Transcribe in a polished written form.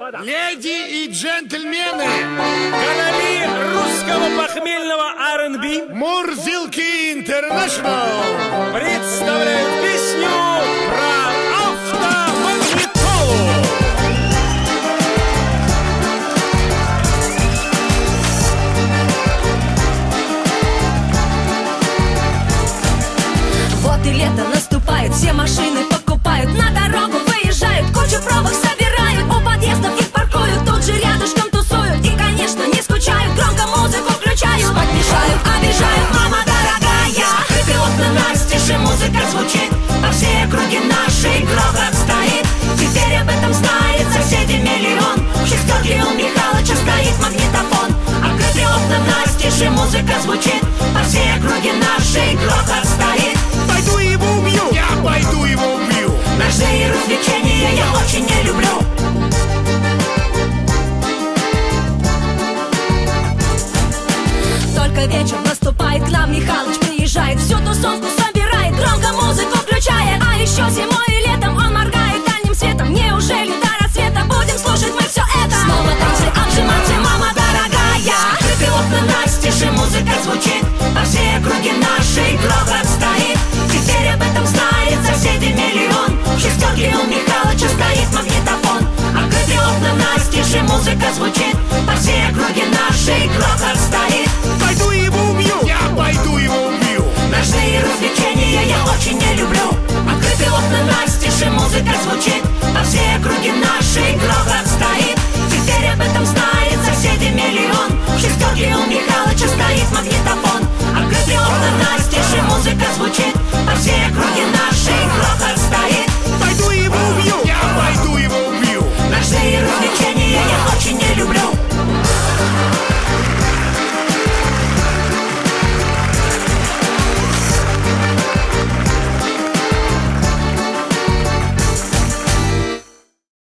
Леди и джентльмены, короли русского похмельного R&B, Мурзилки Интернешнл представляют песню про автомагнитолу. Вот и лето наступает, все машины покупают, на дорогу выезжают, кучу пробок собирают, у подъездов их паркуют, тут же рядышком тусуют и, конечно, не скучают, громко музыку включают, спать мешают, обижают, мама дорогая. Закрыты окна настежь, и музыка звучит, по всей округе нашей грохот стоит. Теперь об этом знает соседи миллион, в шестерке у Михалыча стоит магнитофон. Открыты окна настежь, и музыка звучит, по всей округе нашей грохот стоит. Пойду его убью, я пойду его убью. Ножные развлечения я очень не люблю. Только вечер наступает, к нам Михалыч приезжает, всю тусовку собирает, громко музыку включает. А еще зимой и летом он моргает дальним светом. Неужели до рассвета будем слушать мы все это? Снова танцы, обжиматься, мама дорогая. Открыты окна настежь, и музыка звучит, по всей округе нашей грохот стоит. Теперь об этом знает соседи миллион, в шестерке у Михалыча стоит магнитофон. Открыты окна настежь, и музыка звучит, по всей округе нашей грохот стоит. Пойду его убью, я пойду его убью. Ножные развлечения я очень не люблю. Открыты окна настежь,